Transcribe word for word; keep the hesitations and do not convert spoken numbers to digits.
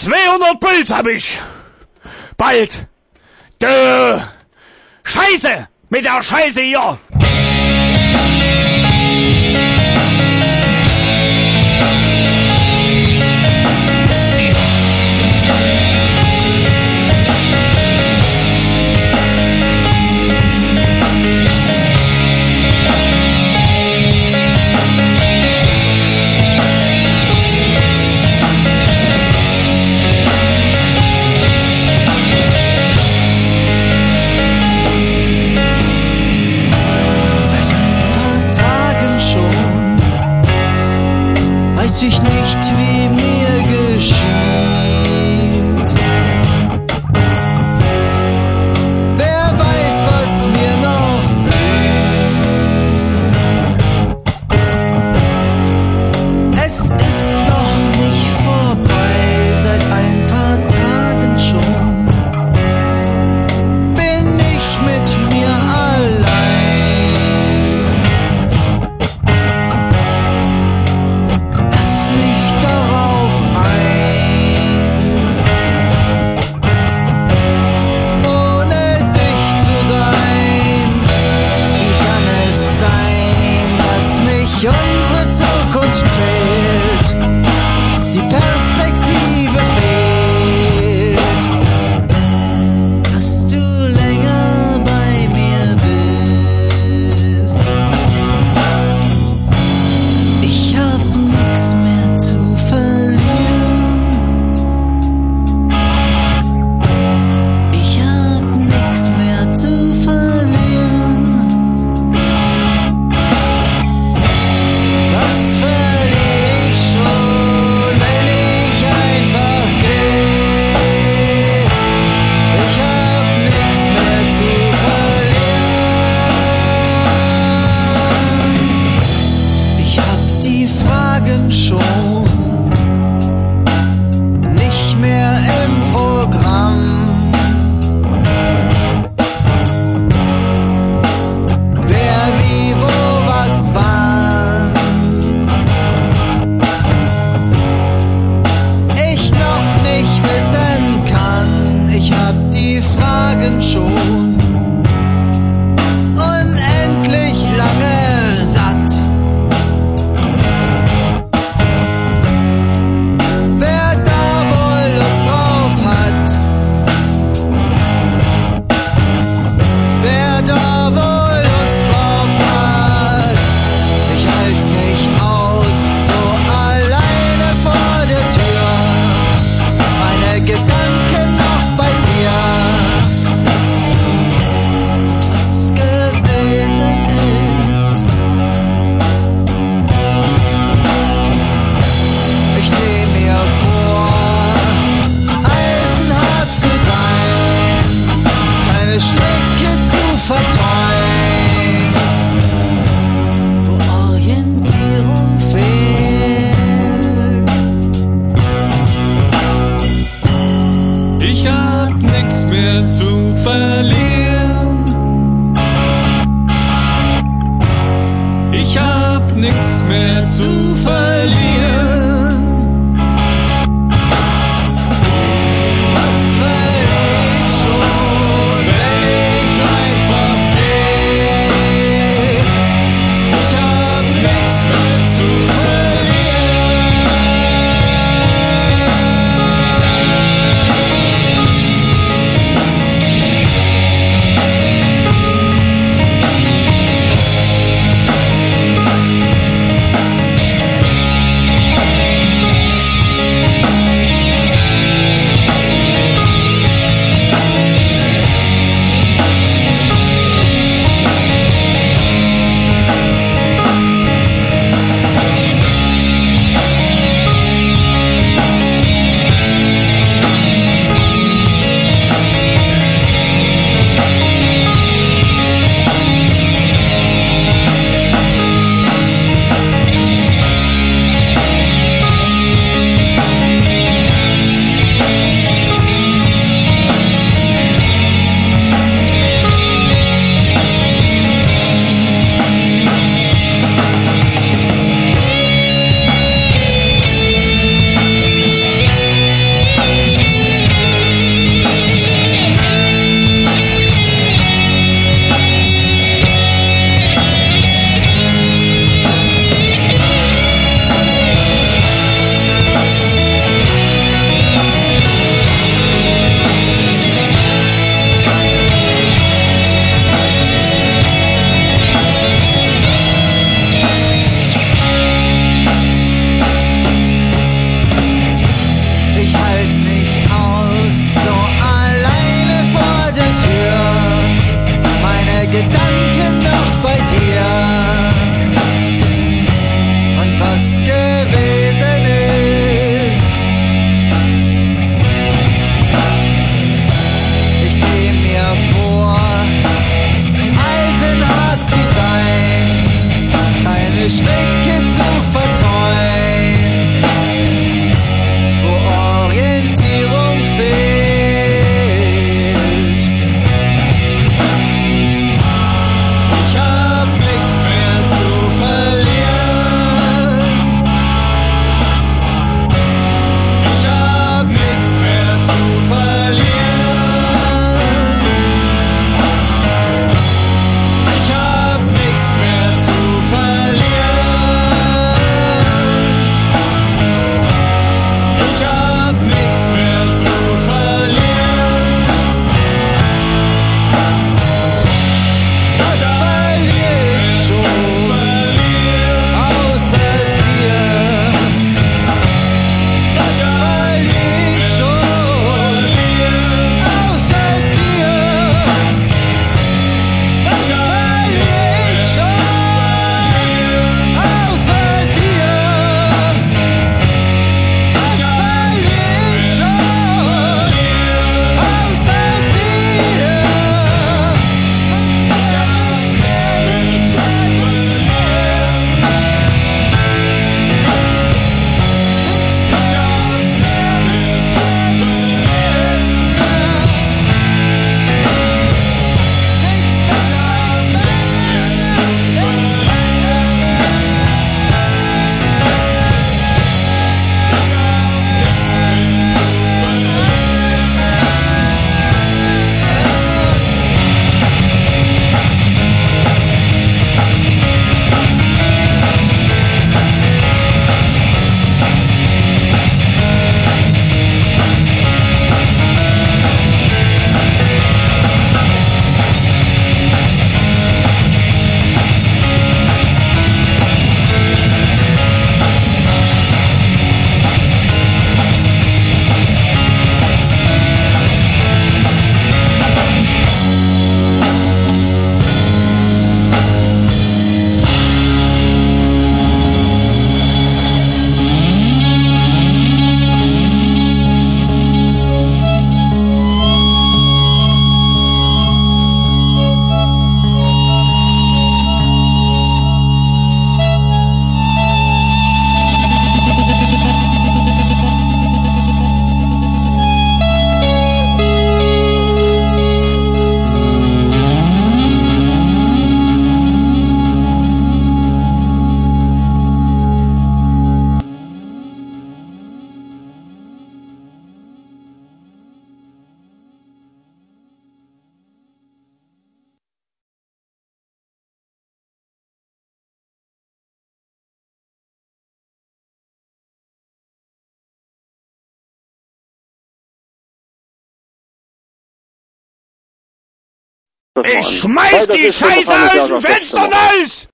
zweihundert Puls hab ich. Bald. Dö. Scheiße. Mit der Scheiße hier. Ich nicht, wie mir geschieht. Wer weiß, was mir noch blüht. Es ist noch nicht vorbei, seit ein paar Tagen schon bin ich mit mir allein. Unsere Zukunft fehlt, die Perspektive fehlt, dass du länger bei mir bist. Ich hab nix mehr zu verlieren. Ich hab nix mehr zu verlieren. Schon nicht mehr im Programm. Wer, wie, wo, was, wann ich noch nicht wissen kann. Ich hab die Fragen schon unendlich lange satt. Wo Orientierung fehlt. Ich hab nix mehr zu verlieren. Ich hab nix mehr zu verlieren. Das war Ich an. schmeiß Weil das die ist schon Scheiße wahrscheinlich aus dem Jahrgang Fenster sechzehn. raus!